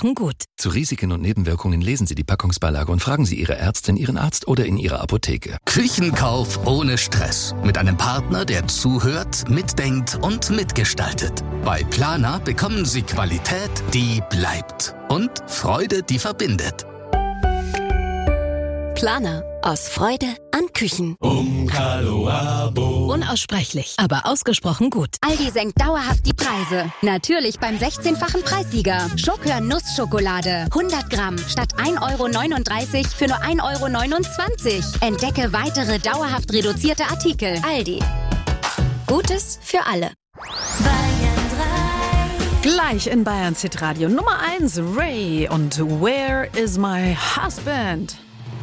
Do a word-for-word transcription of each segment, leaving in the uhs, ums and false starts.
ausgesprochen gut. Zu Risiken und Nebenwirkungen lesen Sie die Packungsbeilage und fragen Sie Ihre Ärztin, Ihren Arzt oder in Ihrer Apotheke. Küchenkauf ohne Stress. Mit einem Partner, der zuhört, mitdenkt und mitgestaltet. Bei Planer bekommen Sie Qualität, die bleibt. Und Freude, die verbindet. Planer. Aus Freude an Küchen. Umkalo Abo. Unaussprechlich, aber ausgesprochen gut. Aldi senkt dauerhaft die Preise. Natürlich beim sechzehnfachen Preissieger. Schokör Nussschokolade. hundert Gramm statt ein Euro neununddreißig für nur ein Euro neunundzwanzig. Entdecke weitere dauerhaft reduzierte Artikel. Aldi. Gutes für alle. Gleich in Bayern Hit Radio Nummer eins, Ray und Where is my husband?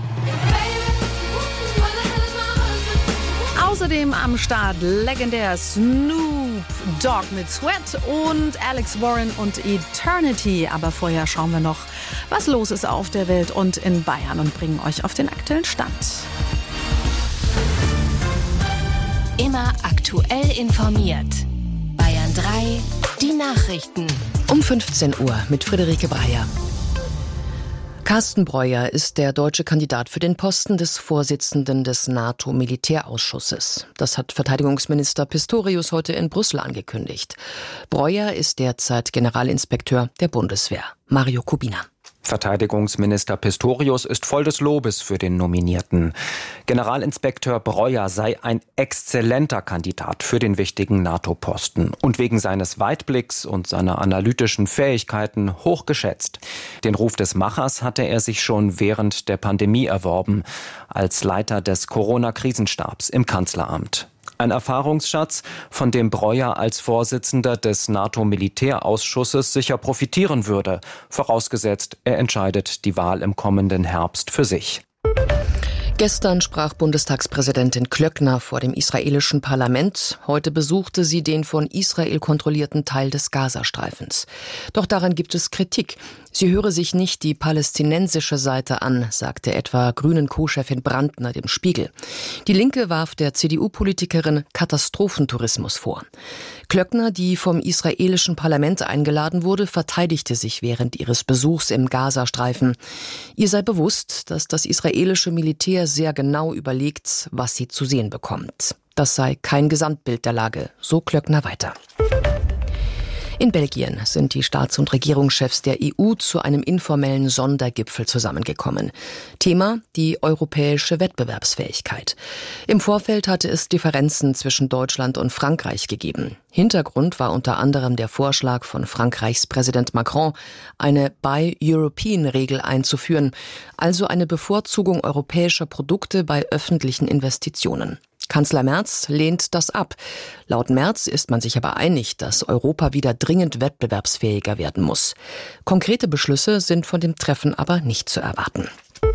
Außerdem am Start legendär Snoop Dogg mit Sweat und Alex Warren und Eternity. Aber vorher schauen wir noch, was los ist auf der Welt und in Bayern und bringen euch auf den aktuellen Stand. Immer aktuell informiert. Bayern drei, die Nachrichten. Um fünfzehn Uhr mit Friederike Breyer. Carsten Breuer ist der deutsche Kandidat für den Posten des Vorsitzenden des NATO-Militärausschusses. Das hat Verteidigungsminister Pistorius heute in Brüssel angekündigt. Breuer ist derzeit Generalinspekteur der Bundeswehr. Mario Kubina. Verteidigungsminister Pistorius ist voll des Lobes für den Nominierten. Generalinspekteur Breuer sei ein exzellenter Kandidat für den wichtigen NATO-Posten und wegen seines Weitblicks und seiner analytischen Fähigkeiten hoch geschätzt. Den Ruf des Machers hatte er sich schon während der Pandemie erworben, als Leiter des Corona-Krisenstabs im Kanzleramt. Ein Erfahrungsschatz, von dem Breuer als Vorsitzender des NATO-Militärausschusses sicher profitieren würde, vorausgesetzt, er entscheidet die Wahl im kommenden Herbst für sich. Gestern sprach Bundestagspräsidentin Klöckner vor dem israelischen Parlament. Heute besuchte sie den von Israel kontrollierten Teil des Gazastreifens. Doch daran gibt es Kritik. Sie höre sich nicht die palästinensische Seite an, sagte etwa Grünen-Co-Chefin Brandner dem Spiegel. Die Linke warf der C D U-Politikerin Katastrophentourismus vor. Klöckner, die vom israelischen Parlament eingeladen wurde, verteidigte sich während ihres Besuchs im Gazastreifen. Ihr sei bewusst, dass das israelische Militär sehr genau überlegt, was sie zu sehen bekommt. Das sei kein Gesamtbild der Lage, so Klöckner weiter. In Belgien sind die Staats- und Regierungschefs der E U zu einem informellen Sondergipfel zusammengekommen. Thema: die europäische Wettbewerbsfähigkeit. Im Vorfeld hatte es Differenzen zwischen Deutschland und Frankreich gegeben. Hintergrund war unter anderem der Vorschlag von Frankreichs Präsident Macron, eine Buy-European-Regel einzuführen, also eine Bevorzugung europäischer Produkte bei öffentlichen Investitionen. Kanzler Merz lehnt das ab. Laut Merz ist man sich aber einig, dass Europa wieder dringend wettbewerbsfähiger werden muss. Konkrete Beschlüsse sind von dem Treffen aber nicht zu erwarten.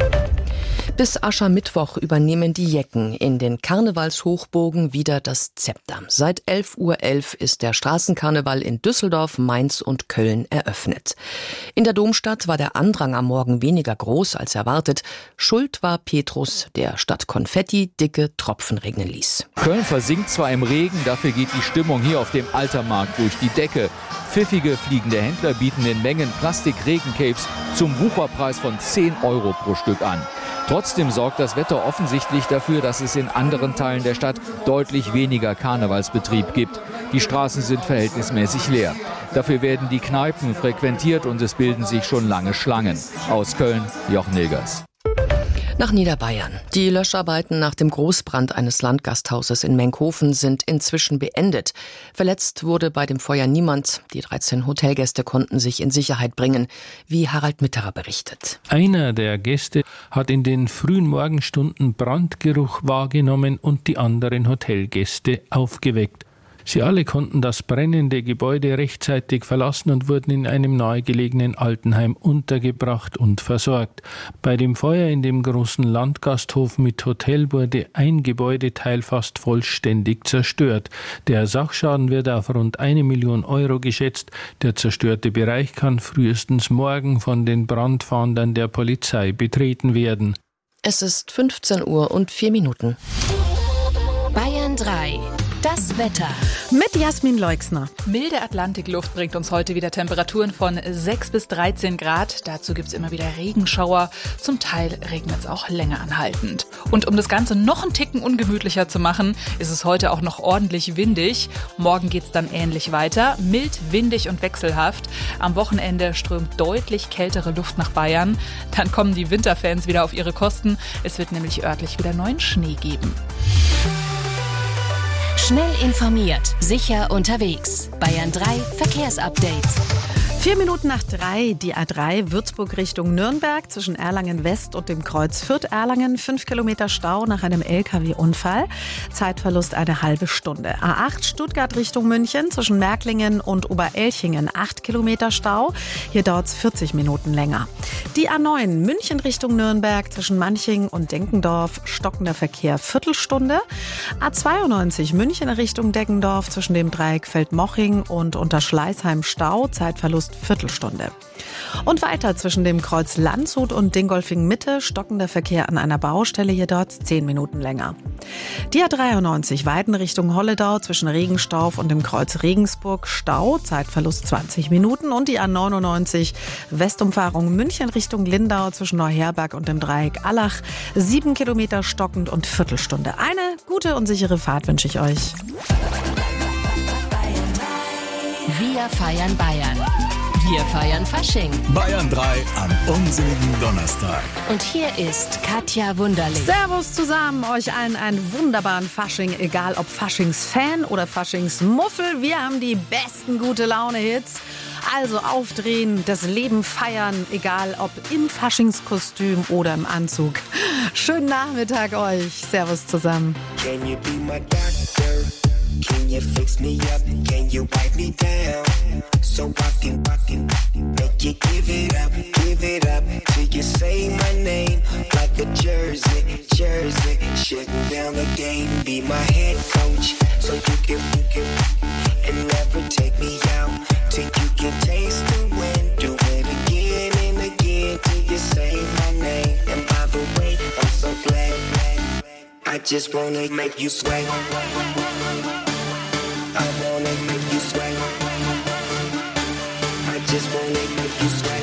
Bis Aschermittwoch übernehmen die Jecken in den Karnevalshochburgen wieder das Zepter. Seit elf Uhr elf ist der Straßenkarneval in Düsseldorf, Mainz und Köln eröffnet. In der Domstadt war der Andrang am Morgen weniger groß als erwartet. Schuld war Petrus, der statt Konfetti dicke Tropfen regnen ließ. Köln versinkt zwar im Regen, dafür geht die Stimmung hier auf dem Altermarkt durch die Decke. Pfiffige fliegende Händler bieten in Mengen Plastik-Regencapes zum Wucherpreis von zehn Euro pro Stück an. Trotzdem sorgt das Wetter offensichtlich dafür, dass es in anderen Teilen der Stadt deutlich weniger Karnevalsbetrieb gibt. Die Straßen sind verhältnismäßig leer. Dafür werden die Kneipen frequentiert und es bilden sich schon lange Schlangen. Aus Köln, Jochen Nilgers. Nach Niederbayern. Die Löscharbeiten nach dem Großbrand eines Landgasthauses in Menkhofen sind inzwischen beendet. Verletzt wurde bei dem Feuer niemand. Die dreizehn Hotelgäste konnten sich in Sicherheit bringen, wie Harald Mitterer berichtet. Einer der Gäste hat in den frühen Morgenstunden Brandgeruch wahrgenommen und die anderen Hotelgäste aufgeweckt. Sie alle konnten das brennende Gebäude rechtzeitig verlassen und wurden in einem nahegelegenen Altenheim untergebracht und versorgt. Bei dem Feuer in dem großen Landgasthof mit Hotel wurde ein Gebäudeteil fast vollständig zerstört. Der Sachschaden wird auf rund eine Million Euro geschätzt. Der zerstörte Bereich kann frühestens morgen von den Brandfahndern der Polizei betreten werden. Es ist fünfzehn Uhr und vier Minuten. Bayern drei. Das Wetter. Mit Jasmin Leixner. Milde Atlantikluft bringt uns heute wieder Temperaturen von sechs bis dreizehn Grad. Dazu gibt es immer wieder Regenschauer. Zum Teil regnet es auch länger anhaltend. Und um das Ganze noch einen Ticken ungemütlicher zu machen, ist es heute auch noch ordentlich windig. Morgen geht es dann ähnlich weiter. Mild, windig und wechselhaft. Am Wochenende strömt deutlich kältere Luft nach Bayern. Dann kommen die Winterfans wieder auf ihre Kosten. Es wird nämlich örtlich wieder neuen Schnee geben. Schnell informiert, sicher unterwegs. Bayern drei Verkehrsupdate. Vier Minuten nach drei, die A drei, Würzburg Richtung Nürnberg, zwischen Erlangen West und dem Kreuz Fürth-Erlangen. Fünf Kilometer Stau nach einem L K W-Unfall. Zeitverlust eine halbe Stunde. A acht, Stuttgart Richtung München, zwischen Märklingen und Oberelchingen. Acht Kilometer Stau. Hier dauert es vierzig Minuten länger. Die A neun, München Richtung Nürnberg, zwischen Manching und Denkendorf. Stockender Verkehr, Viertelstunde. A zweiundneunzig, München Richtung Deggendorf, zwischen dem Dreieck Feldmoching und Unterschleißheim Stau. Zeitverlust Viertelstunde. Und weiter zwischen dem Kreuz Landshut und Dingolfing Mitte, stockender Verkehr an einer Baustelle, hier dort zehn Minuten länger. Die A dreiundneunzig Weiden Richtung Holledau, zwischen Regenstauf und dem Kreuz Regensburg Stau, Zeitverlust zwanzig Minuten. Und die A neunundneunzig Westumfahrung München Richtung Lindau, zwischen Neuherberg und dem Dreieck Allach, sieben Kilometer stockend und Viertelstunde. Eine gute und sichere Fahrt wünsche ich euch. Wir feiern Bayern. Wir feiern Fasching. Bayern drei am unseligen Donnerstag. Und hier ist Katja Wunderlich. Servus zusammen, euch allen einen wunderbaren Fasching, egal ob Faschingsfan oder Faschingsmuffel. Wir haben die besten Gute-Laune-Hits. Also aufdrehen, das Leben feiern, egal ob im Faschingskostüm oder im Anzug. Schönen Nachmittag euch. Servus zusammen. Can you be my doctor? Can you fix me up? Can you wipe me down? So I can, I can make you give it up, give it up till you say my name like a jersey, jersey. Shutting down the game, be my head coach, so you can, you can, and never take me out till you can taste the win. Do it again and again till you say my name. And by the way, I'm so glad, glad. I just wanna make you sweat. I wanna make you sweat. I just wanna make you sweat.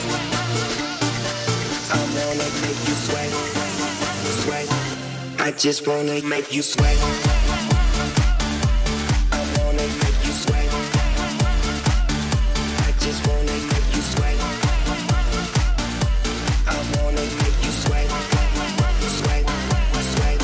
I wanna make you sweat. Sweat. I just wanna make you sweat. I wanna make you sweat. I just wanna make you sweat. I wanna make you sweat. Sweat. Sweat.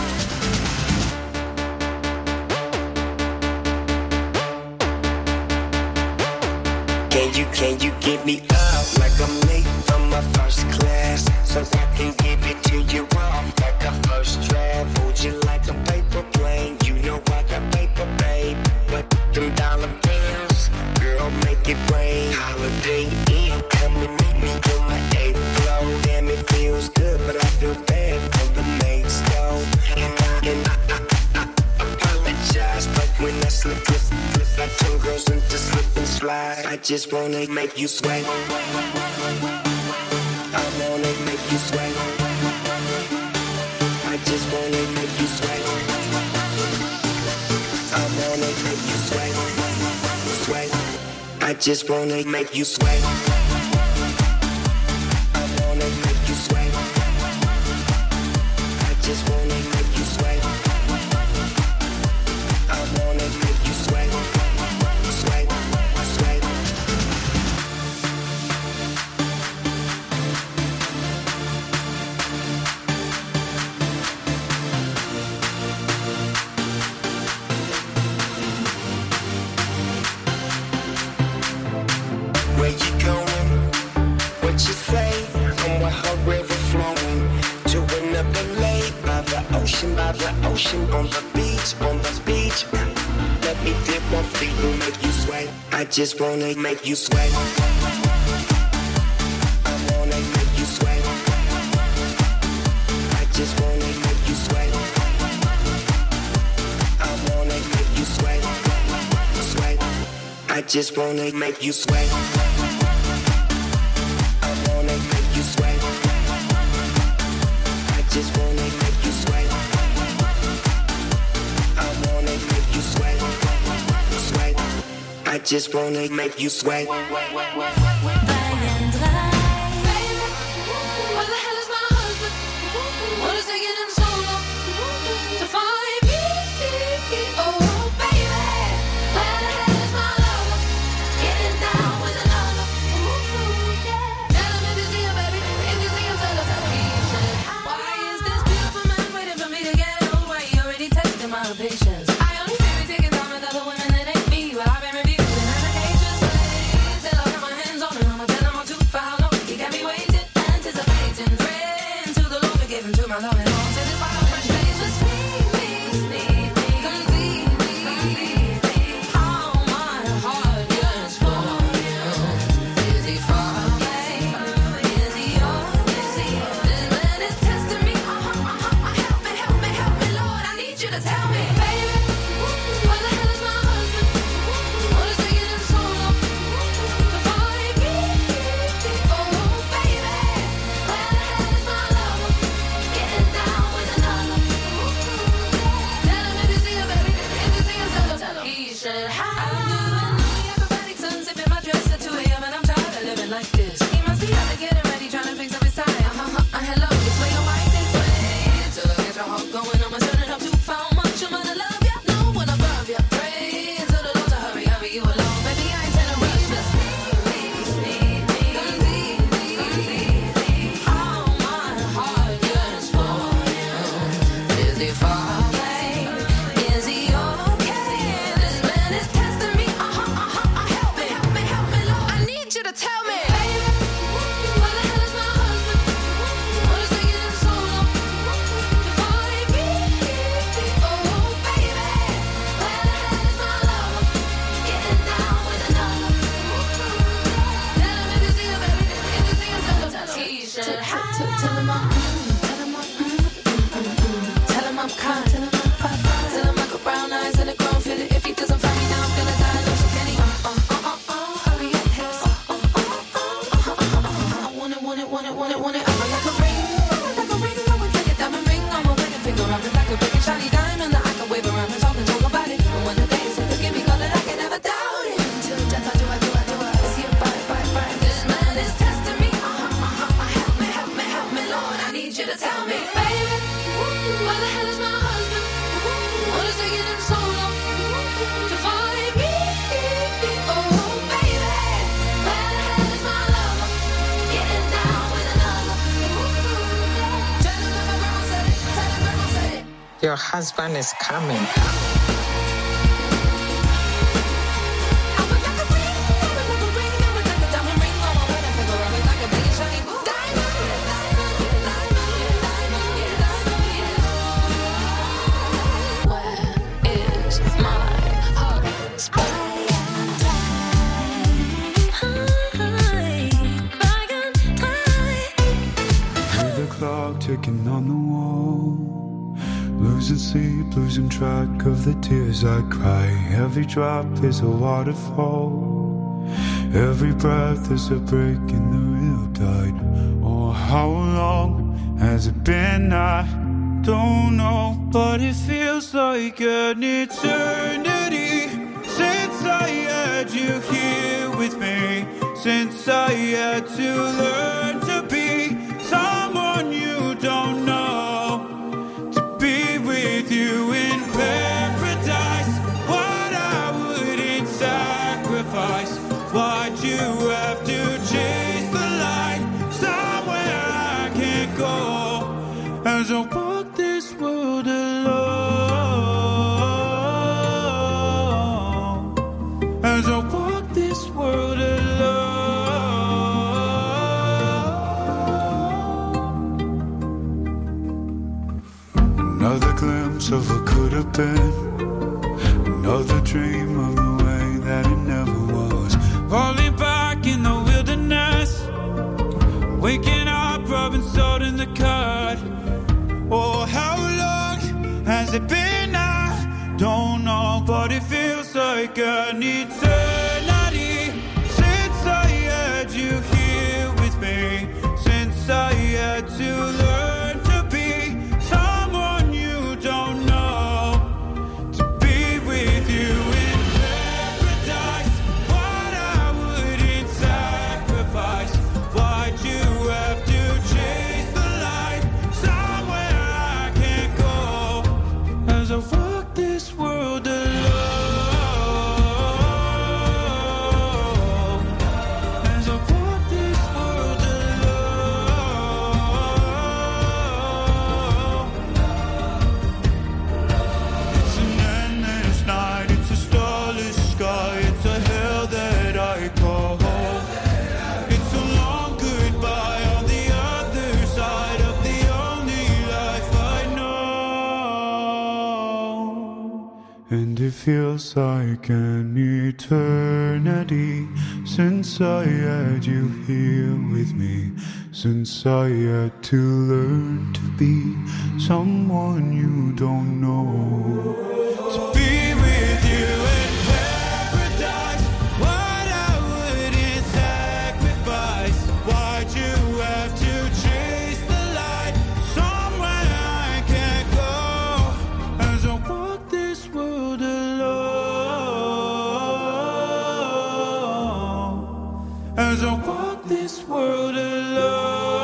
Can you, can you give me up like I'm late from my first class? So I can give it to you off like a first draft. Hold you like a paper plane. You know I got paper, babe. But them dollar bills, girl, make it rain. Holiday Inn, come and meet me on my eighth floor. Damn, it feels good, but I feel bad for the maid's though. And I, and I, I, I apologize, but when I slip, slip, slip, I turn girls into slip and slide. I just wanna make you sweat. I wanna make you sweat. I just wanna make you sweat. I wanna make you sweat. Sweat. I just wanna make you sweat. I wanna make you sweat. I just wanna make you sweat. I wanna make you sweat. Sweat. Sweat. Where you going? What you say? I'm with her river flowing to another lake by the ocean, by the ocean, on the beach, on the beach. Let me dip my feet and make you sweat. I just wanna make you sweat. I wanna make you sweat. I just wanna make you sweat. I wanna make you sweat. Sweat. I just wanna make you sweat. I wanna make you sweat. I just wanna make you sweat. I wanna make you sweat. just wanna make you sweat. Your husband is coming. Ticking on the wall, losing sleep, losing track of the tears I cry. Every drop is a waterfall, every breath is a break in the real tide. Oh, how long has it been? I don't know, but it feels like an eternity since I had you here with me, since I had to learn to be someone you don't know, to be with you in paradise. What I wouldn't sacrifice, why'd you have to chase the light somewhere I can't go, as I walk this world alone, as I walk this world alone. Another glimpse of what could have been, another dream of the way that it never was. Falling back in the wilderness, waking up, rubbing salt in the cut. Oh, how long has it been? I don't know, but it feels like an eternity since I had you here with me, since I had to learn to be someone you don't know, to be with you in paradise. feels like an eternity since I had you here with me, since I had to learn to be someone you don't know. To be with you in paradise, what I wouldn't sacrifice. Why'd you have to chase the light somewhere I can't go? As I walk this world alone, as I walk this world alone.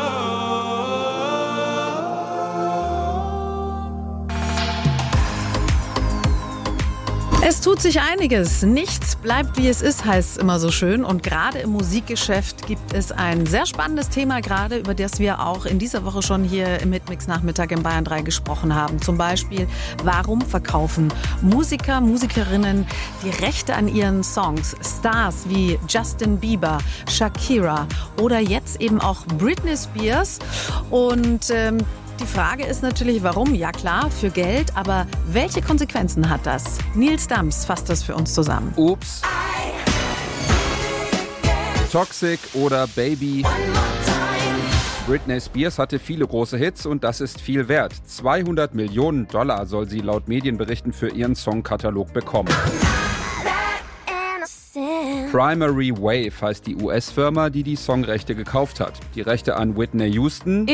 Es tut sich einiges. Nichts bleibt, wie es ist, heißt es immer so schön. Und gerade im Musikgeschäft gibt es ein sehr spannendes Thema gerade, über das wir auch in dieser Woche schon hier im Hitmix-Nachmittag in Bayern drei gesprochen haben. Zum Beispiel, warum verkaufen Musiker, Musikerinnen die Rechte an ihren Songs? Stars wie Justin Bieber, Shakira oder jetzt eben auch Britney Spears. Und ähm, die Frage ist natürlich, warum? Ja klar, für Geld, aber welche Konsequenzen hat das? Nils Dams fasst das für uns zusammen. Ups. Toxic oder Baby. Britney Spears hatte viele große Hits und das ist viel wert. zweihundert Millionen Dollar soll sie laut Medienberichten für ihren Songkatalog bekommen. Primary Wave heißt die U S-Firma, die die Songrechte gekauft hat. Die Rechte an Whitney Houston,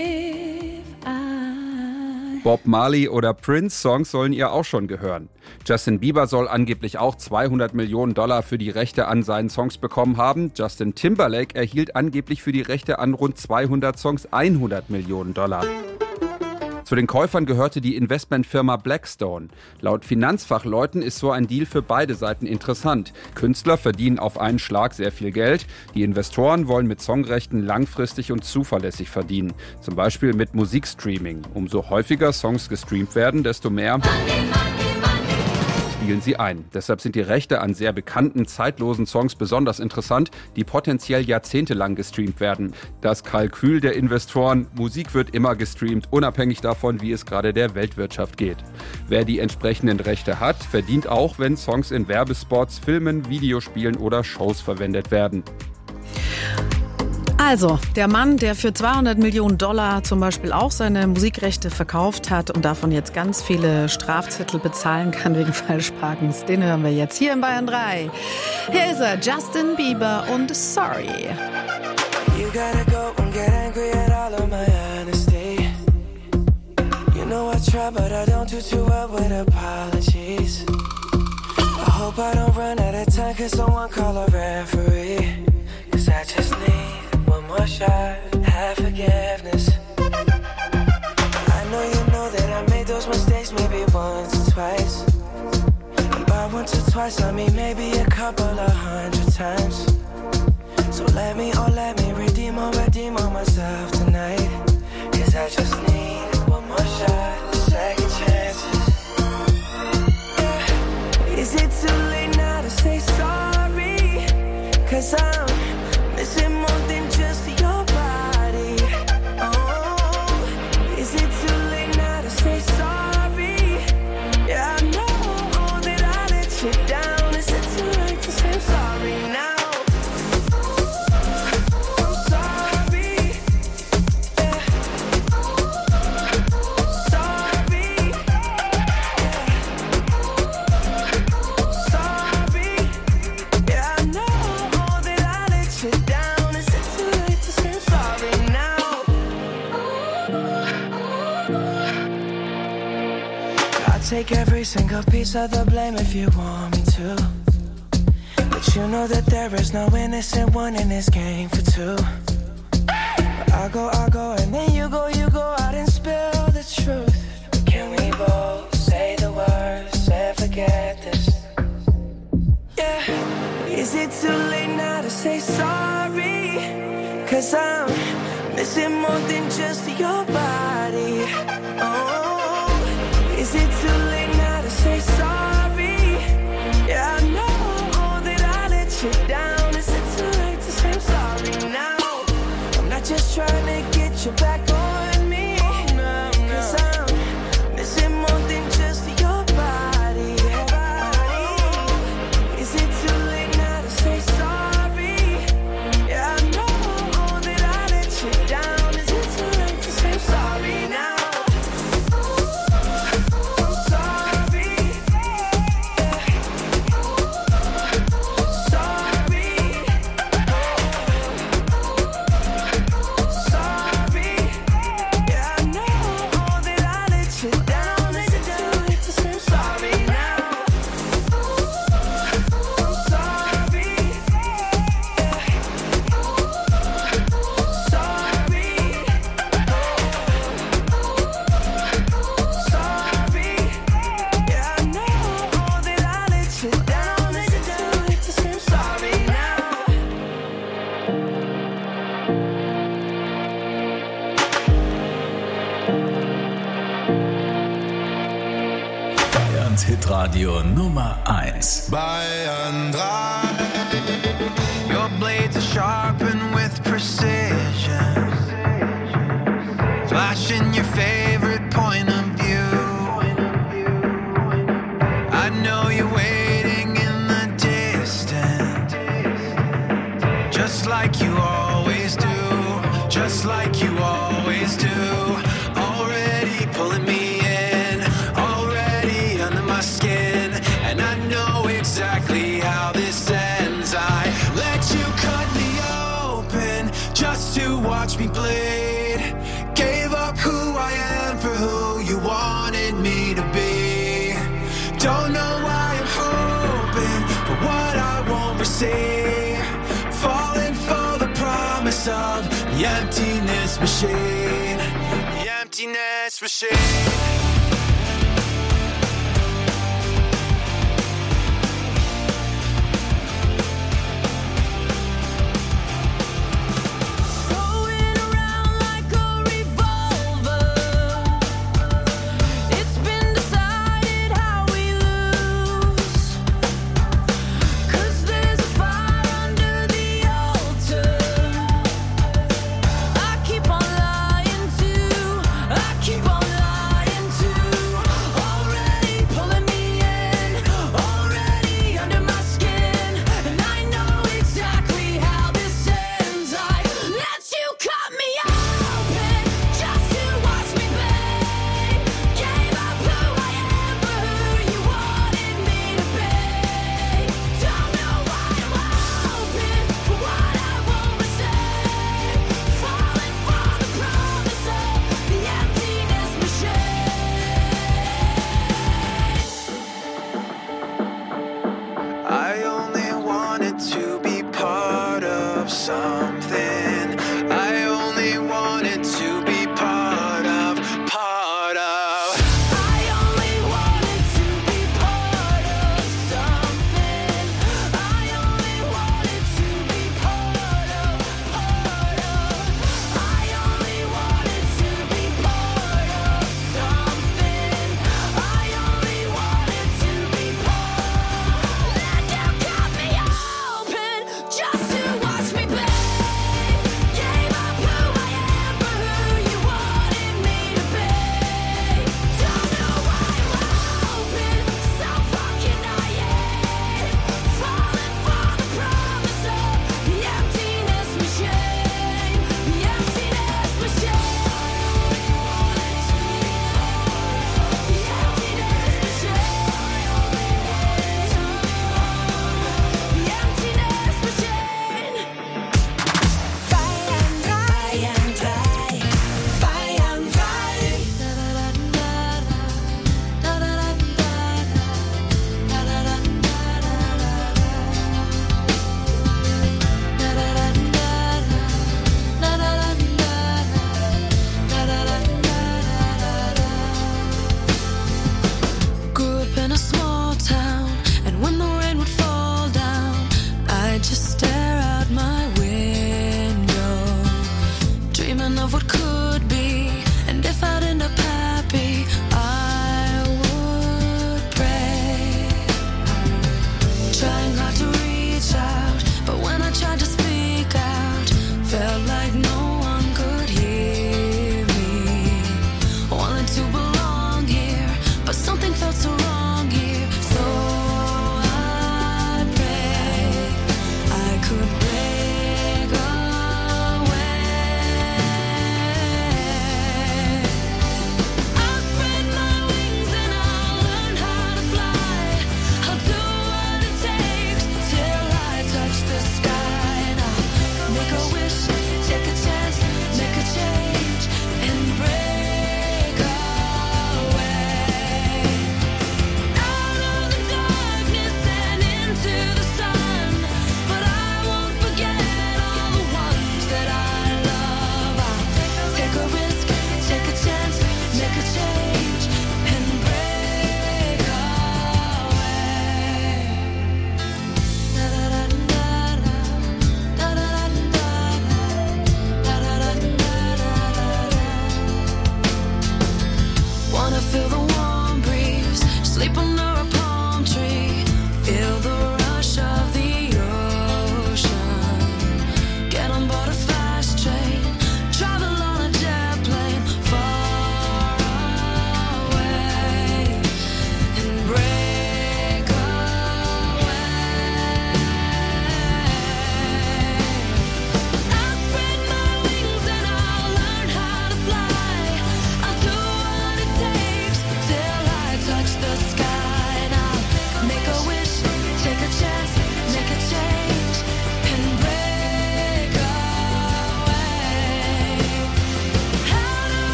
Bob Marley oder Prince-Songs sollen ihr auch schon gehören. Justin Bieber soll angeblich auch zweihundert Millionen Dollar für die Rechte an seinen Songs bekommen haben. Justin Timberlake erhielt angeblich für die Rechte an rund zweihundert Songs hundert Millionen Dollar. Zu den Käufern gehörte die Investmentfirma Blackstone. Laut Finanzfachleuten ist so ein Deal für beide Seiten interessant. Künstler verdienen auf einen Schlag sehr viel Geld. Die Investoren wollen mit Songrechten langfristig und zuverlässig verdienen. Zum Beispiel mit Musikstreaming. Umso häufiger Songs gestreamt werden, desto mehr spielen sie ein. Deshalb sind die Rechte an sehr bekannten, zeitlosen Songs besonders interessant, die potenziell jahrzehntelang gestreamt werden. Das Kalkül der Investoren: Musik wird immer gestreamt, unabhängig davon, wie es gerade der Weltwirtschaft geht. Wer die entsprechenden Rechte hat, verdient auch, wenn Songs in Werbespots, Filmen, Videospielen oder Shows verwendet werden. Also, der Mann, der für zweihundert Millionen Dollar zum Beispiel auch seine Musikrechte verkauft hat und davon jetzt ganz viele Strafzettel bezahlen kann wegen Falschparkens, den hören wir jetzt hier in Bayern drei. Hier ist er, Justin Bieber und Sorry. You gotta go and get angry at all of my honesty. You know I try, but I don't do too well with apologies. I hope I don't run out of time, cause someone call a referee. Cause I just need one more shot, have forgiveness. I know you know that I made those mistakes maybe once or twice. And by once or twice I mean maybe a couple of hundred times. So let me, oh let me redeem or redeem on myself tonight. Cause I just need one more shot, second chances. Yeah. Is it too late now to say sorry? Cause I'm missing more than just your body. Oh, is it too late now to say sorry? Yeah, I know that I let you down. Is it too late to say sorry now? I'm sorry. Yeah. Sorry. Yeah. Sorry. Yeah, I know that I let you down. Is it too late to say sorry now? I'll take every single piece of the blame if you want me to. But you know that there is no innocent one in this game for two. But I go, I go, and then you go, you go out and spill the truth. But can we both say the words and forget this? Yeah. Is it too late now to say sorry? Cause I'm missing more than just your body. Oh, is it too late now to say sorry? Yeah, I know that I let you down. Is it too late to say sorry now? I'm not just trying to get you back on me. Cause I'm missing more than just your body. Deutschlands Hitradio Nummer eins. Bayern drei. Your blades are sharpened with precision. Flashing your favorite point of view. I know you're waiting in the distance, just like you always do, just like you always do. Already pulling me in, already under my skin, and I know exactly how this ends. I let you cut me open just to watch me bleed. Gave up who I am for who you wanted me to be. Don't know why I'm hoping for what I won't receive. Falling for the promise of the emptiness machine. The emptiness machine.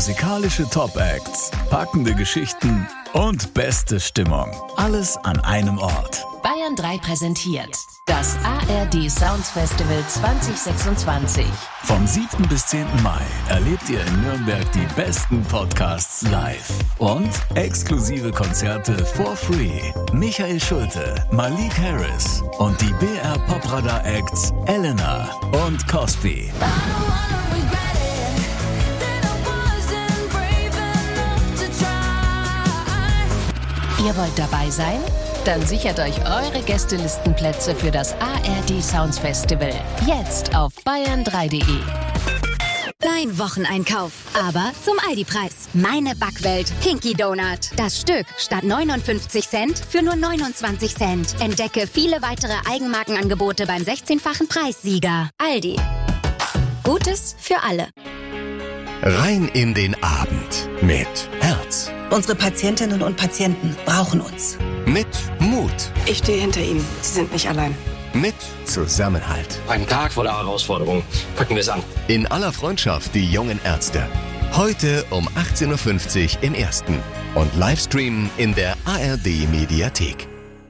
Musikalische Top-Acts, packende Geschichten und beste Stimmung. Alles an einem Ort. Bayern drei präsentiert das A R D Sounds Festival zwanzig sechsundzwanzig. Vom siebten bis zehnten Mai erlebt ihr in Nürnberg die besten Podcasts live und exklusive Konzerte for free. Michael Schulte, Malik Harris und die B R Popradar Acts Elena und Cosby. Ihr wollt dabei sein? Dann sichert euch eure Gästelistenplätze für das A R D Sounds Festival. Jetzt auf bayern drei punkt de. Dein Wocheneinkauf, aber zum Aldi-Preis. Meine Backwelt Pinky Donut. Das Stück statt neunundfünfzig Cent für nur neunundzwanzig Cent. Entdecke viele weitere Eigenmarkenangebote beim sechzehnfachen Preissieger. Aldi. Gutes für alle. Rein in den Abend mit Herz. Unsere Patientinnen und Patienten brauchen uns. Mit Mut. Ich stehe hinter Ihnen. Sie sind nicht allein. Mit Zusammenhalt. Ein Tag voller Herausforderungen. Packen wir es an. In aller Freundschaft die jungen Ärzte. Heute um achtzehn Uhr fünfzig im Ersten. Und Livestream in der A R D Mediathek.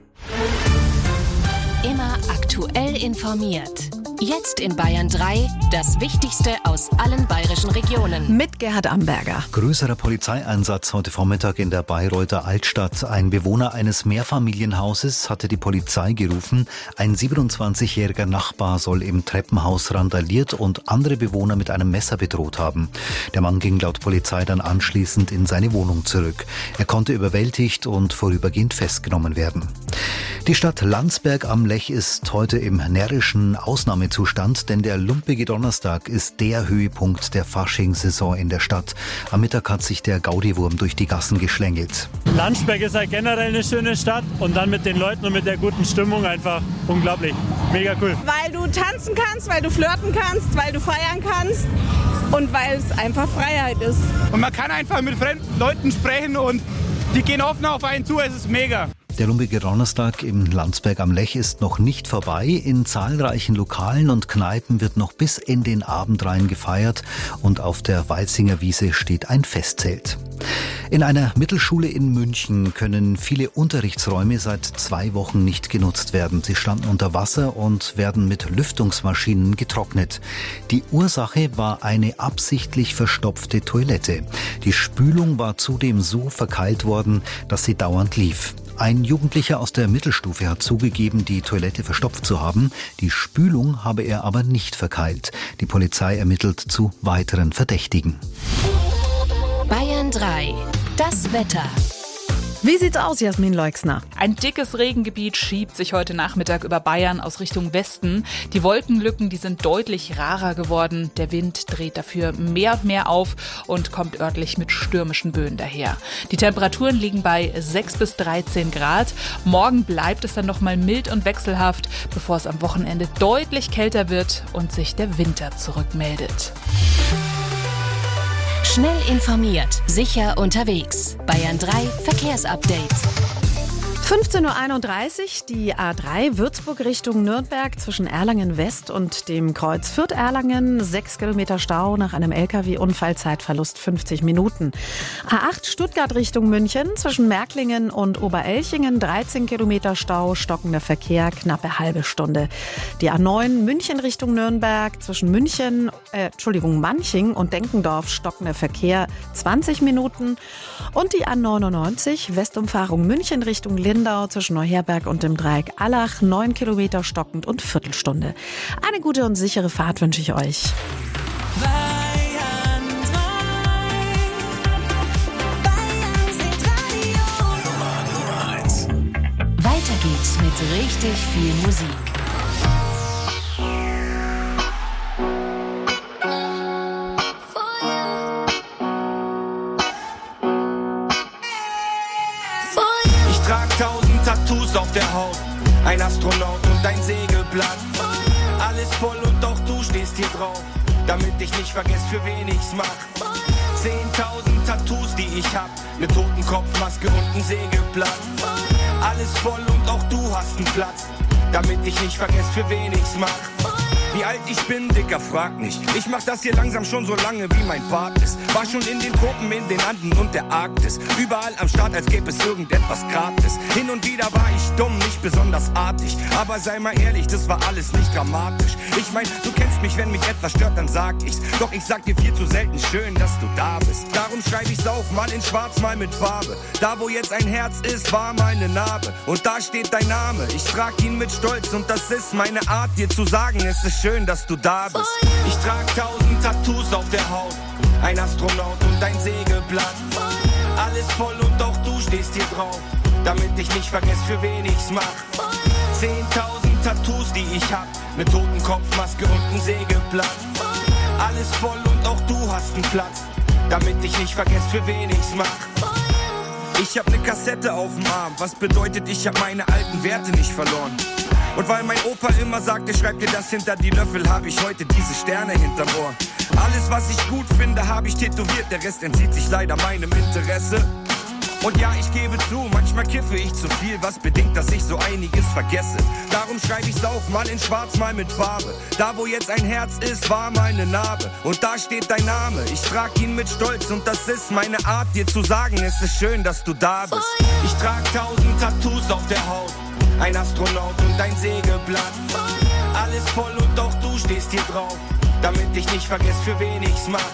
Immer aktuell informiert. Jetzt in Bayern drei, das Wichtigste aus allen bayerischen Regionen. Mit Gerhard Amberger. Größerer Polizeieinsatz heute Vormittag in der Bayreuther Altstadt. Ein Bewohner eines Mehrfamilienhauses hatte die Polizei gerufen. Ein siebenundzwanzigjähriger Nachbar soll im Treppenhaus randaliert und andere Bewohner mit einem Messer bedroht haben. Der Mann ging laut Polizei dann anschließend in seine Wohnung zurück. Er konnte überwältigt und vorübergehend festgenommen werden. Die Stadt Landsberg am Lech ist heute im närrischen Ausnahmezustand, denn der lumpige Donnerstag ist der Höhepunkt der Faschingssaison in der Stadt. Am Mittag hat sich der Gaudiwurm durch die Gassen geschlängelt. Landsberg ist halt generell eine schöne Stadt und dann mit den Leuten und mit der guten Stimmung einfach unglaublich. Mega cool. Weil du tanzen kannst, weil du flirten kannst, weil du feiern kannst und weil es einfach Freiheit ist. Und man kann einfach mit fremden Leuten sprechen und die gehen offen auf einen zu, es ist mega. Der lumpige Donnerstag im Landsberg am Lech ist noch nicht vorbei. In zahlreichen Lokalen und Kneipen wird noch bis in den Abend rein gefeiert und auf der Walzinger Wiese steht ein Festzelt. In einer Mittelschule in München können viele Unterrichtsräume seit zwei Wochen nicht genutzt werden. Sie standen unter Wasser und werden mit Lüftungsmaschinen getrocknet. Die Ursache war eine absichtlich verstopfte Toilette. Die Spülung war zudem so verkeilt worden, dass sie dauernd lief. Ein Jugendlicher aus der Mittelstufe hat zugegeben, die Toilette verstopft zu haben. Die Spülung habe er aber nicht verkeilt. Die Polizei ermittelt zu weiteren Verdächtigen. Bayern drei. Das Wetter. Wie sieht's aus, Jasmin Leixner? Ein dickes Regengebiet schiebt sich heute Nachmittag über Bayern aus Richtung Westen. Die Wolkenlücken, die sind deutlich rarer geworden. Der Wind dreht dafür mehr und mehr auf und kommt örtlich mit stürmischen Böen daher. Die Temperaturen liegen bei sechs bis dreizehn Grad. Morgen bleibt es dann noch mal mild und wechselhaft, bevor es am Wochenende deutlich kälter wird und sich der Winter zurückmeldet. Schnell informiert, sicher unterwegs. Bayern drei Verkehrsupdate. fünfzehn Uhr einunddreißig, die A drei Würzburg Richtung Nürnberg zwischen Erlangen West und dem Kreuz Fürth-Erlangen. Sechs Kilometer Stau nach einem L K W-Unfall, Zeitverlust fünfzig Minuten. A acht Stuttgart Richtung München zwischen Märklingen und Oberelchingen. dreizehn Kilometer Stau, stockender Verkehr, knappe halbe Stunde. Die A neun München Richtung Nürnberg zwischen München, äh, Entschuldigung, Manching und Denkendorf, stockender Verkehr, zwanzig Minuten. Und die A neunundneunzig Westumfahrung München Richtung Lindau zwischen Neuherberg und dem Dreieck Allach, neun Kilometer stockend und Viertelstunde. Eine gute und sichere Fahrt wünsche ich euch. Weiter geht's mit richtig viel Musik. Tattoos auf der Haut, ein Astronaut und ein Sägeblatt. Alles voll und auch du stehst hier drauf, damit ich nicht vergesse, für wen ich's mach. Zehntausend Tattoos, die ich hab, ne Totenkopfmaske und ein Sägeblatt. Alles voll und auch du hast einen Platz, damit ich nicht vergesse, für wen ich's mach. Wie alt ich bin, Dicker, frag nicht. Ich mach das hier langsam schon so lange, wie mein Bart ist. War schon in den Tropen, in den Anden und der Arktis. Überall am Start, als gäbe es irgendetwas gratis. Hin und wieder war ich dumm, nicht besonders artig. Aber sei mal ehrlich, das war alles nicht dramatisch. Ich mein, du kennst mich, wenn mich etwas stört, dann sag ich's. Doch ich sag dir viel zu selten, schön, dass du da bist. Darum schreib ich's auf, mal in schwarz, mal mit Farbe. Da wo jetzt ein Herz ist, war meine Narbe. Und da steht dein Name, ich trag ihn mit Stolz. Und das ist meine Art, dir zu sagen, es ist schön, dass du da bist. Ich trag tausend Tattoos auf der Haut, ein Astronaut und ein Sägeblatt. Alles voll und auch du stehst hier drauf, damit ich nicht vergess, für wen ich's mach. Zehntausend Tattoos, die ich hab, mit Totenkopfmaske und ein Sägeblatt. Alles voll und auch du hast einen Platz, damit ich nicht vergess, für wen ich's mach. Ich hab ne Kassette auf dem Arm, was bedeutet, ich hab meine alten Werte nicht verloren. Und weil mein Opa immer sagte, schreib dir das hinter die Löffel, hab ich heute diese Sterne hinterm Ohr. Alles, was ich gut finde, hab ich tätowiert, der Rest entzieht sich leider meinem Interesse. Und ja, ich gebe zu, manchmal kiffe ich zu viel, was bedingt, dass ich so einiges vergesse. Darum schreib ich's auf, mal in schwarz, mal mit Farbe. Da wo jetzt ein Herz ist, war meine Narbe. Und da steht dein Name, ich trag ihn mit Stolz. Und das ist meine Art, dir zu sagen, es ist schön, dass du da bist. Ich trag tausend Tattoos auf der Haut, ein Astronaut und ein Sägeblatt. Alles voll und auch du stehst hier drauf, damit ich nicht vergess, für wen ich's mach.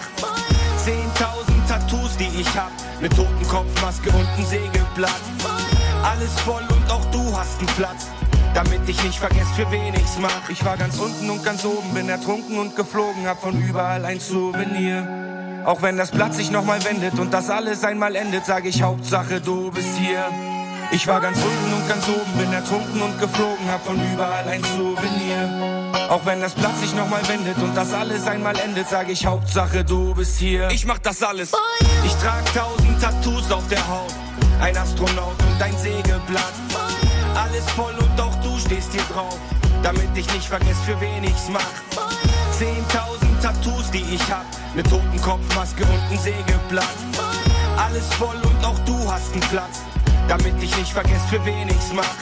Zehntausend Tattoos, die ich hab, mit Totenkopfmaske und ein Sägeblatt. Alles voll und auch du hast einen Platz, damit ich nicht vergess, für wen ich's mach. Ich war ganz unten und ganz oben, bin ertrunken und geflogen, hab von überall ein Souvenir. Auch wenn das Blatt sich nochmal wendet und das alles einmal endet, sag ich Hauptsache du bist hier. Ich war ganz unten und ganz oben, bin ertrunken und geflogen, hab von überall ein Souvenir. Auch wenn das Blatt sich nochmal wendet und das alles einmal endet, sag ich Hauptsache du bist hier. Ich mach das alles. Ich trag tausend Tattoos auf der Haut, ein Astronaut und ein Sägeblatt. Alles voll und auch du stehst hier drauf, damit ich nicht vergess, für wen ich's mach. Zehntausend Tattoos, die ich hab, mit Totenkopfmaske und ein Sägeblatt. Alles voll und auch du hast einen Platz, damit ich nicht vergess, für wen ich's mach.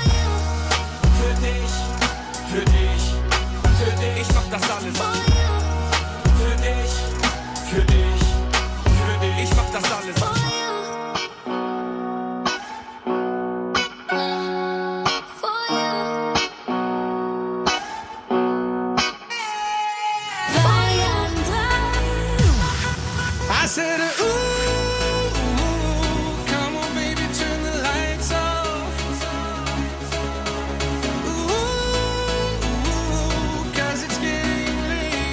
Für dich, für dich, für dich, ich mach das alles. Für dich, für dich, für dich, ich mach das alles. I said, ooh, come on baby, turn the lights off. Ooh, cause it's getting late.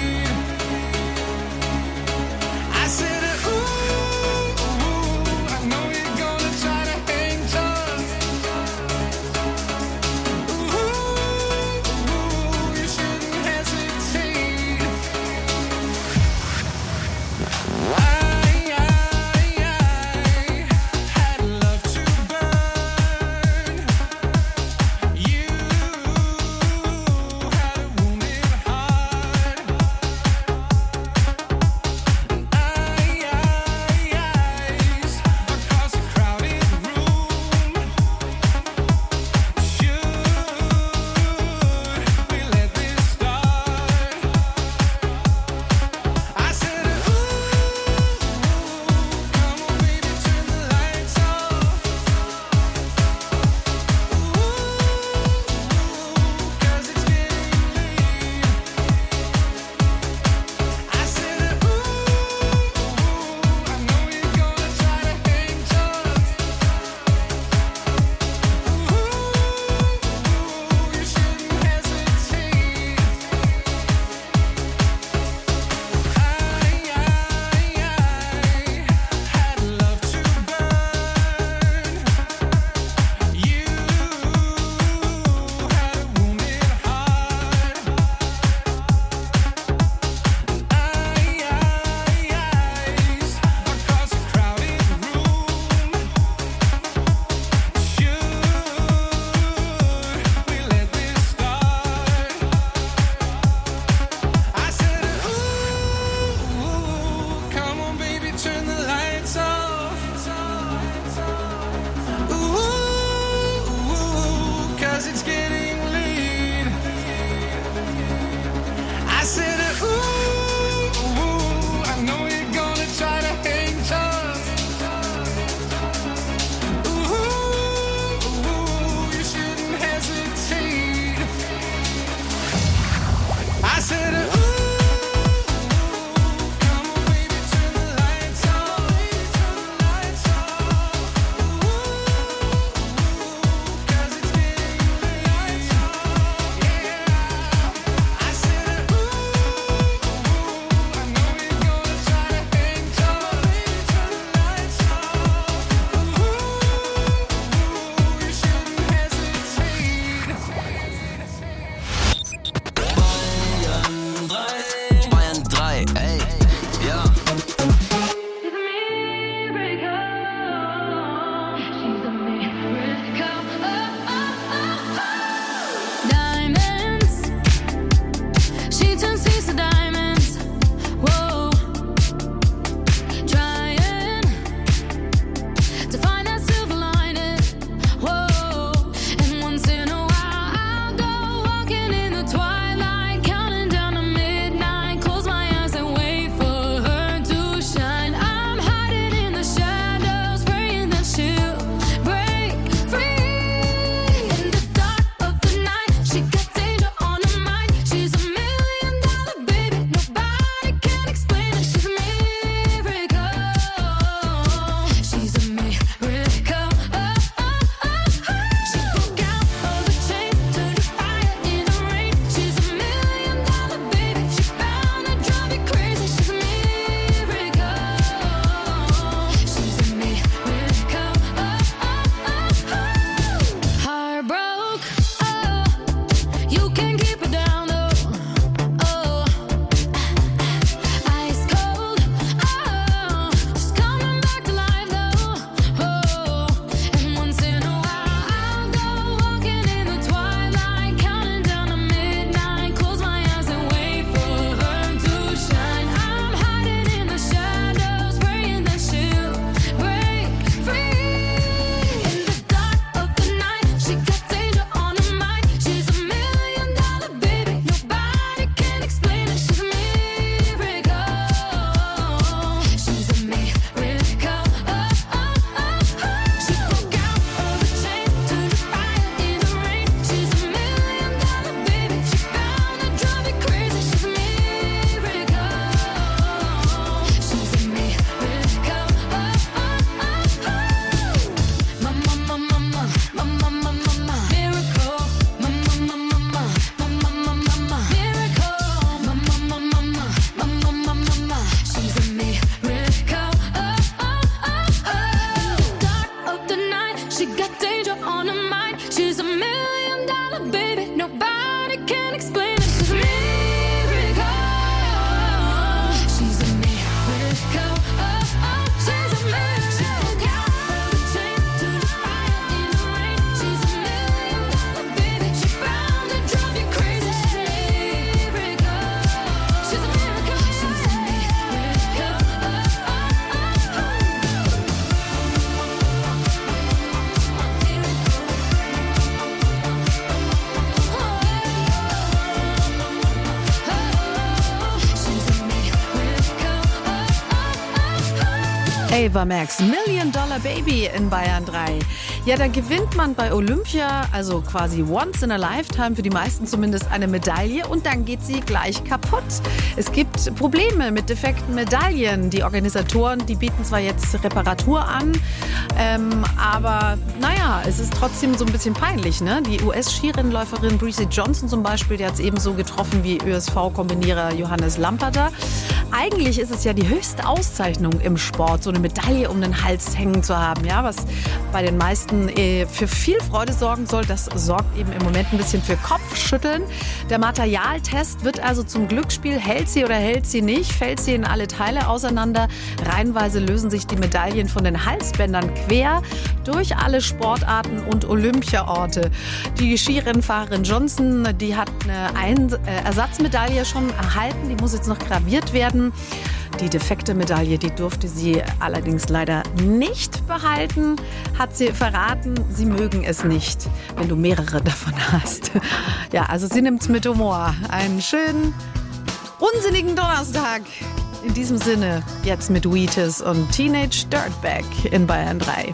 Ava Max, Million Dollar Baby in Bayern drei. Ja, da gewinnt man bei Olympia, also quasi once in a lifetime, für die meisten zumindest, eine Medaille und dann geht sie gleich kaputt. Es gibt Probleme mit defekten Medaillen. Die Organisatoren, die bieten zwar jetzt Reparatur an, ähm, aber naja, es ist trotzdem so ein bisschen peinlich, ne? Die U S-Skirennläuferin Breezy Johnson zum Beispiel, die hat es ebenso getroffen wie Ö S V-Kombinierer Johannes Lamperter. Eigentlich ist es ja die höchste Auszeichnung im Sport, so eine Medaille um den Hals hängen zu haben, ja, was bei den meisten äh, für viel Freude sorgen soll. Das sorgt eben im Moment ein bisschen für Kopfschütteln. Der Materialtest wird also zum Glücksspiel. Hält sie oder hält sie nicht? Fällt sie in alle Teile auseinander? Reihenweise lösen sich die Medaillen von den Halsbändern quer durch alle Sportarten und Olympiaorte. Die Skirennfahrerin Johnson, die hat eine Ein- äh, Ersatzmedaille schon erhalten. Die muss jetzt noch graviert werden. Die defekte Medaille, die durfte sie allerdings leider nicht behalten, hat sie verraten. Sie mögen es nicht, wenn du mehrere davon hast. Ja, also sie nimmt es mit Humor. Einen schönen, unsinnigen Donnerstag. In diesem Sinne, jetzt mit Wheatus und Teenage Dirtbag in Bayern drei.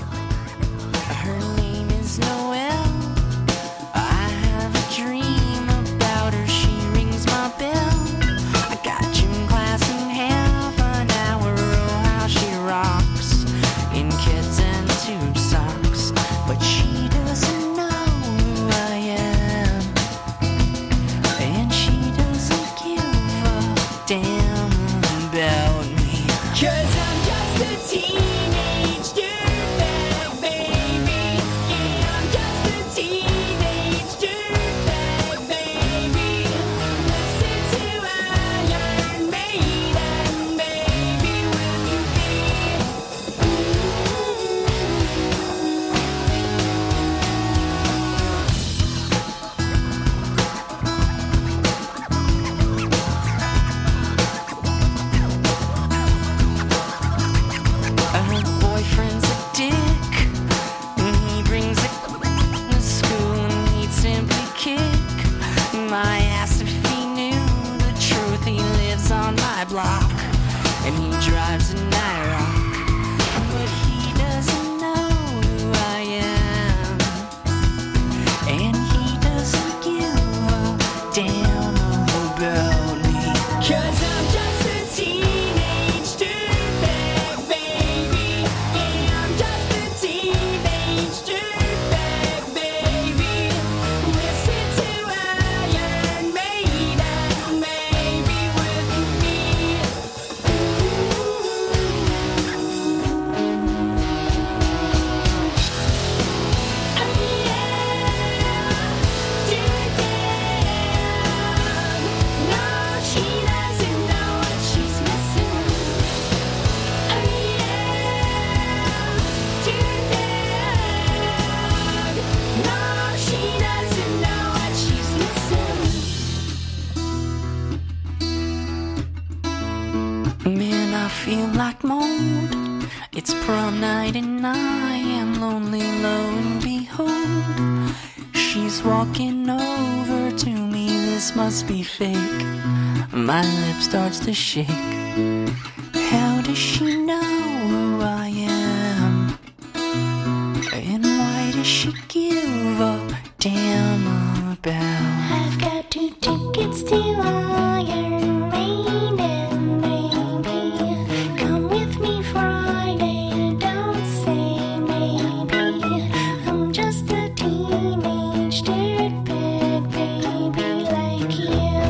feel like mold. It's prom night and I am lonely, lo and behold. She's walking over to me, this must be fake. My lip starts to shake. How does she know who I am? And why does she give a damn about? I've got two tickets to Iron Maiden, baby. Come with me Friday, don't say maybe. I'm just a teenage dirtbag baby like you.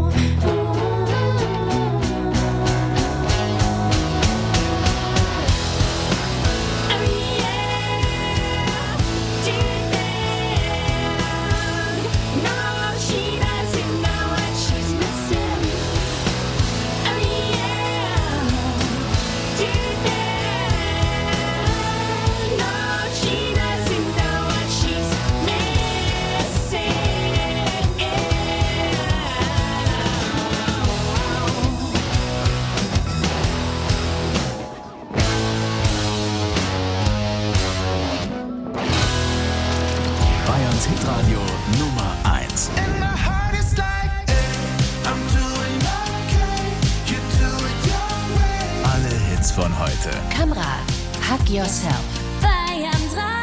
Bayerns Hitradio Nummer eins. Alle Hits von heute. Kamera, Hug Yourself. Bayern drei.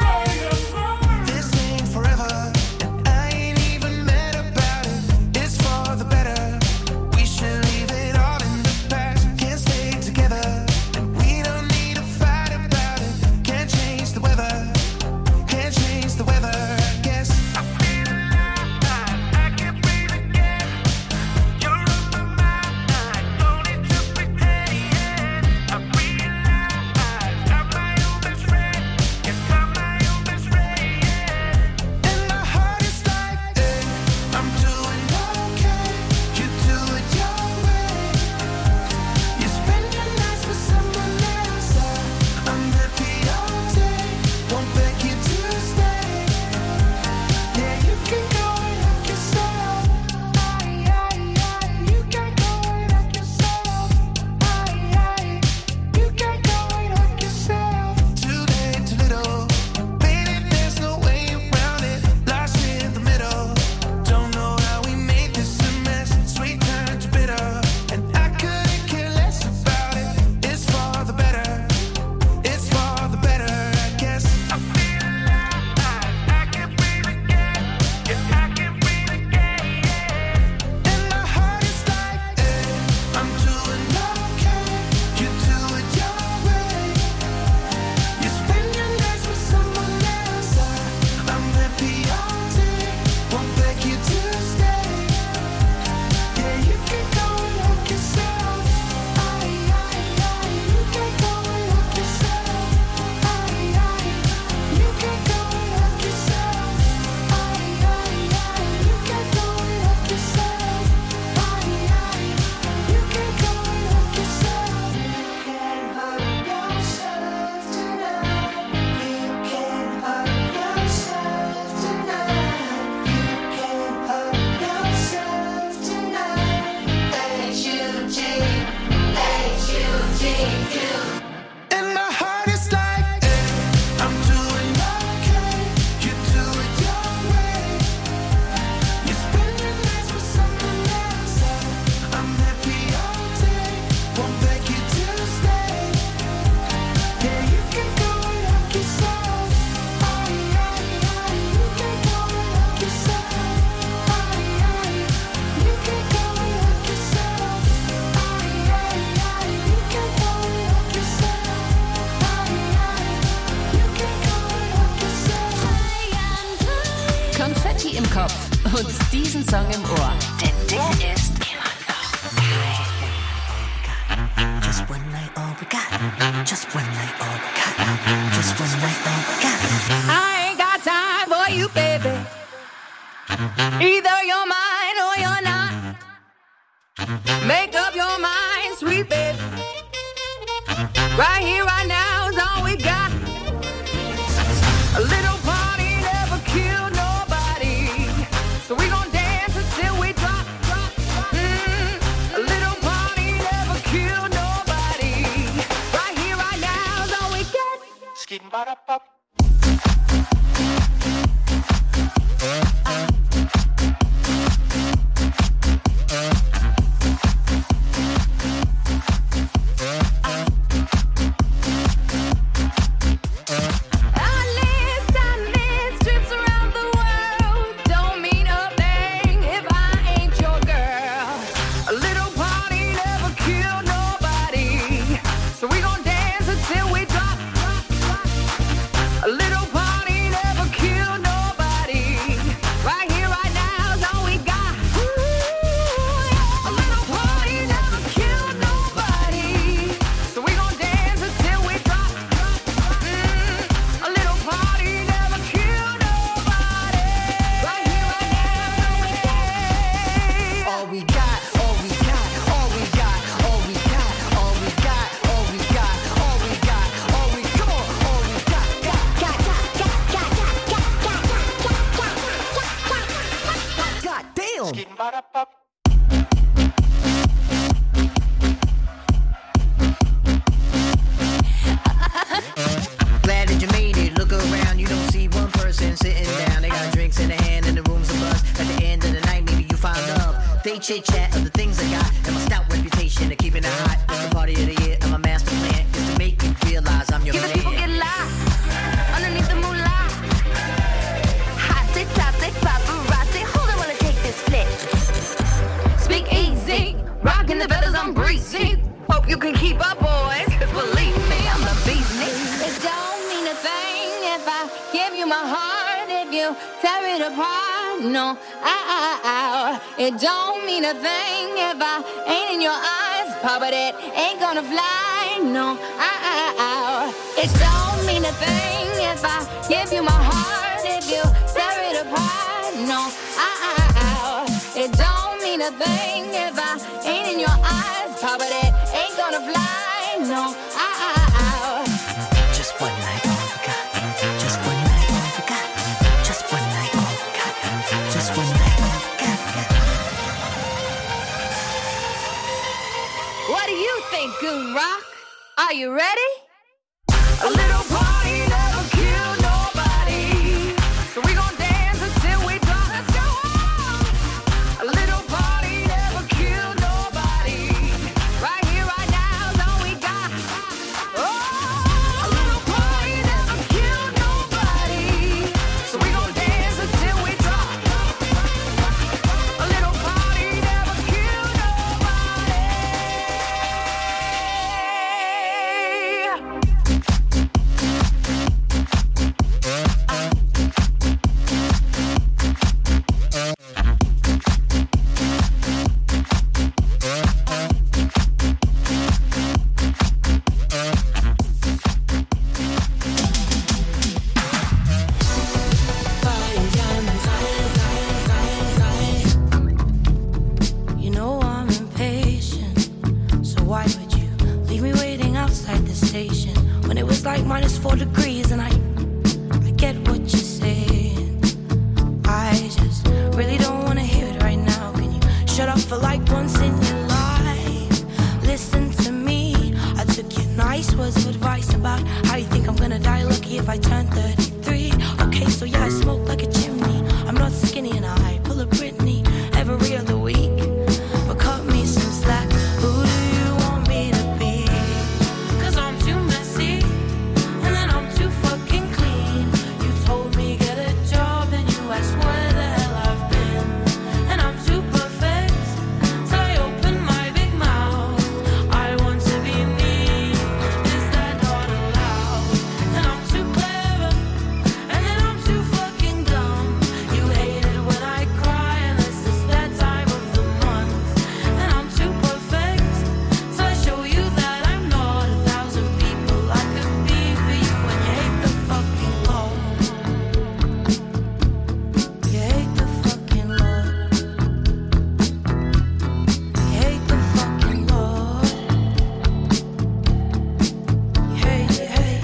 Konfetti im Kopf und diesen Song im Ohr. Denn der ist immer noch geil. Just one night, all we got. Just one night, all we got. Just one night, all we got. I ain't got time for you, baby. Either you're mine or you're not. Make up your mind, sweet baby. Right here, right now is all we got. A little party never killed nobody, so we gon' dance until we drop, drop, drop. Mm, a little party never killed nobody. Chit chat of the things I got and my stout reputation of keeping it hot. It's the party of the year and my master plan is to make you realize I'm your Give man. the people get live underneath the moonlight. Hot, they top, they paparazzi. Hold on while I take this flick. Speak easy, rocking the feathers, I'm breezy. Hope you can keep up, boys. Cause believe me, I'm the beast. It don't mean a thing if I give you my heart, if you tear it apart. No, I, I, I, it don't mean a thing if I ain't in your eyes, Papa, but it ain't gonna fly. No, I, I, I, it don't mean a thing if I give you my heart, if you tear it apart. No, I, I, I, it don't mean a thing if I ain't in your eyes, Papa, but it ain't gonna fly. No, I, I, I, Just one night, all we got. Just one night, all we got. Just one night, all we got. Just one night, all we got. what do you think, Goon Rock? Are you ready? A little party never killed nobody. So we gon' dance until we drop. Let's go on. A little party never killed nobody. Right here, right now is all we got. Oh, a little party never killed nobody. So we gon' dance until we drop. A little party never killed nobody. You know I'm impatient, so why would you leave me waiting outside the station when it was like minus four degrees and I, I get what you're saying. I just really don't want to hear it right now. Can you shut up for like once in your life? Listen to me. I took your nice words of advice about how you think I'm gonna die lucky if I turn thirty-three. Okay, so yeah, I smoke like a chimney. I'm not skinny and I pull a Britney every other week. But cut me some slack. Who do you want me to be? Cause I'm too messy and then I'm too fucking clean. You told me get a job and you asked where the hell I've been. And I'm too perfect, so I open my big mouth. I want to be me, is that not allowed? And I'm too clever, and then I'm too fucking dumb. You hate it when I cry unless it's that time of the month. And I'm too perfect, so I show you that I'm not a thousand people I could be for you. When you hate the fucking law, you hate the fucking law, you hate the fucking law, you hate, you hate.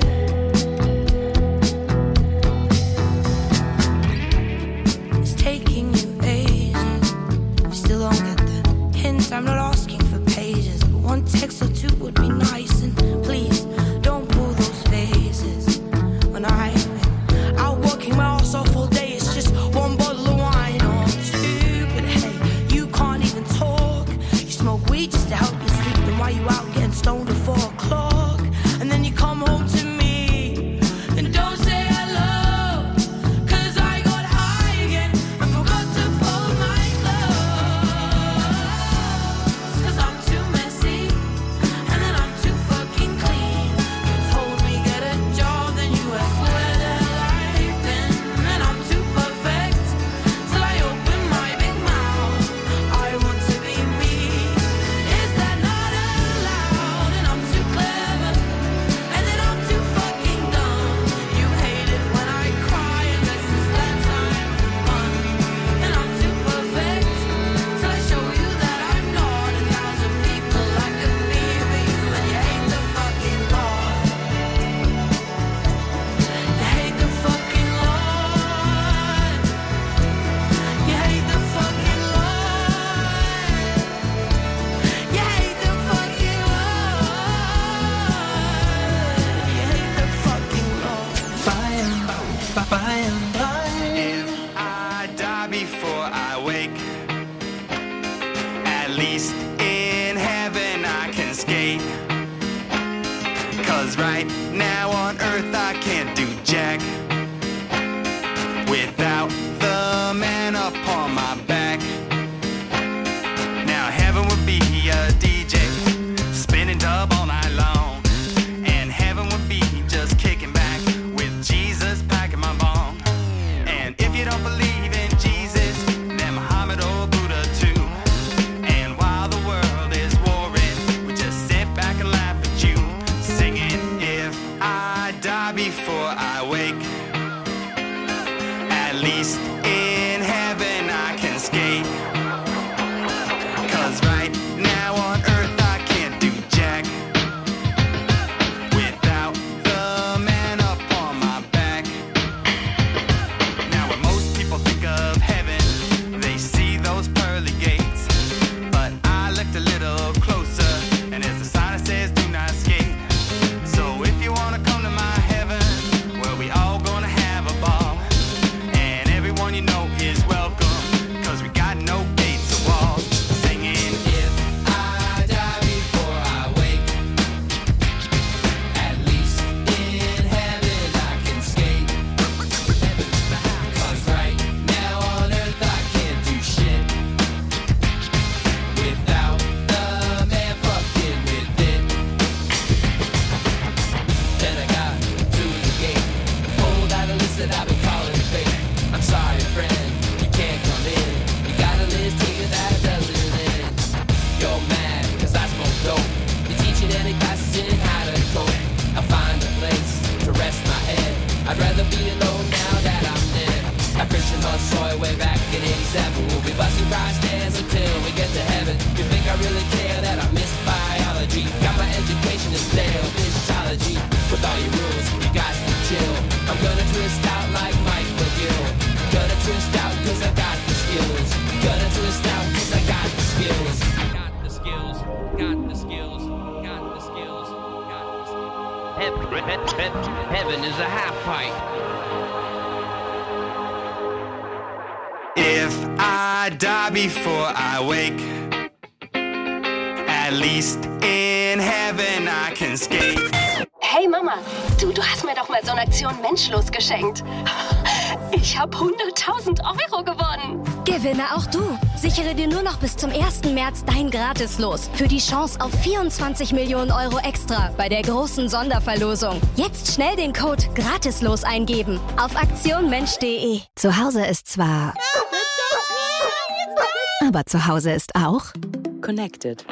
It's taking you ages. You still don't get the hint. I'm not asking for pages, but one text or two would be nice. And please don't pull those phases. me just to help you sleep. And while you out getting stoned at four o'clock, and then you come home to me and don't say hello, 'cause I got high again and forgot to fold my clothes. 'Cause I'm too messy and then I'm too fucking clean. You told me get a job, then you asked where the life been, and I'm too perfect till I open my big mouth. I want to be me. Is that not allowed? And I'm too clever, and then I'm too fucking dumb. You hate it when I cry, and this is that time on. And I'm too perfect till I show you that I'm not. A thousand people like a me for you, and you hate the fucking Lord. You hate the fucking Lord. You hate the fucking Lord. You hate the fucking Lord. You hate the fucking Lord. By and by, by and by. If I die before I wake, at least in heaven I can skate. 'Cause right now on earth I can't do jack without the man upon my back. Now heaven would be a D J spinning dub all night long, and heaven would be just kicking back with Jesus packing my bong. And if you don't believe in Jesus, then Muhammad or Buddha too. And while the world is warring, we just sit back and laugh at you, singing, if I die before I wake, at least in heaven I can skate. 'Cause right now on earth I can't do jack without the man upon my back. Now when most people think of heaven, they see those pearly gates. But I looked a little closer, and there's a sign that says do not skate. So if you wanna come to my heaven, well, we all gonna have a ball. And everyone you know is welcome, 'cause we got no gates or walls. Singing, if I die before I wake, at least in heaven I can skate. 'Cause right now on earth I can't do shit without the man fucking with it. Then I got to the gate, pulled out a list that I've been calling fake. I'm sorry, friend, you can't come in. You got a list here that doesn't end. You're mad, 'cause I smoke dope. You're teaching any classes in how to cope. I'll find a place to rest my head. I'd rather be alone now that I'm dead. I Christian soil way back in eighty-seven. We'll be busting Christ hands until we get to heaven. You think I really care that I missed biology? Got my education in stale physiology. With all your rules, you guys can chill. I'm gonna twist out like Mike McGill. Gonna twist out 'cause I got the skills. Gonna twist out 'cause I got the skills. Got the skills, got the skills, got the skills, got the skills. Heaven is a half pipe. If I die before I wake, at least in heaven I can skate. Hey Mama, du, du hast mir doch mal so eine Aktion Menschlos geschenkt. Ich habe hunderttausend Euro gewonnen. Gewinne auch du. Sichere dir nur noch bis zum ersten März dein Gratislos für die Chance auf vierundzwanzig Millionen Euro extra bei der großen Sonderverlosung. Jetzt schnell den Code Gratislos eingeben auf aktionmensch punkt de. Zu Hause ist zwar... Aber zu Hause ist auch... Connected.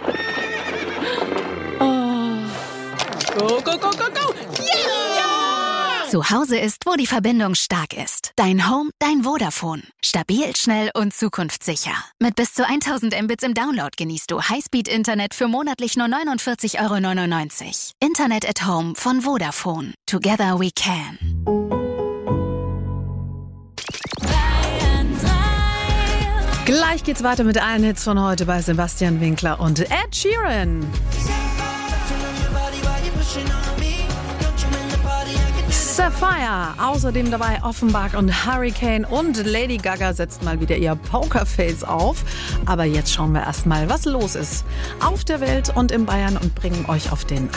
Go, go, go, go, go! Yeah! Zu Hause ist, wo die Verbindung stark ist. Dein Home, dein Vodafone. Stabil, schnell und zukunftssicher. Mit bis zu tausend Mbits im Download genießt du Highspeed-Internet für monatlich nur neunundvierzig Euro neunundneunzig. Internet at Home von Vodafone. Together we can. Gleich geht's weiter mit allen Hits von heute bei Sebastian Winkler und Ed Sheeran. Sapphire, außerdem dabei Offenbach und Hurricane und Lady Gaga setzt mal wieder ihr Pokerface auf. Aber jetzt schauen wir erstmal, was los ist auf der Welt und in Bayern und bringen euch auf den